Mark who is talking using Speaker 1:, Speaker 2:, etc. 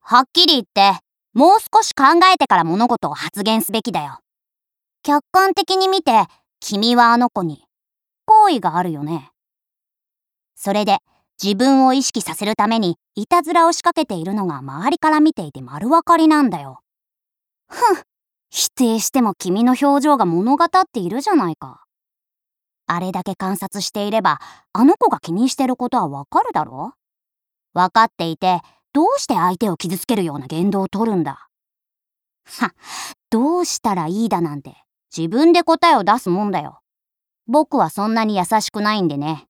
Speaker 1: はっきり言って、もう少し考えてから物事を発言すべきだよ。客観的に見て、君はあの子に好意があるよね。それで自分を意識させるためにいたずらを仕掛けているのが周りから見ていて丸分かりなんだよ。否定しても君の表情が物語っているじゃないか。あれだけ観察していれば、あの子が気にしてることはわかるだろ？わかっていて、どうして相手を傷つけるような言動を取るんだ。どうしたらいいだなんて自分で答えを出すもんだよ。僕はそんなに優しくないんでね。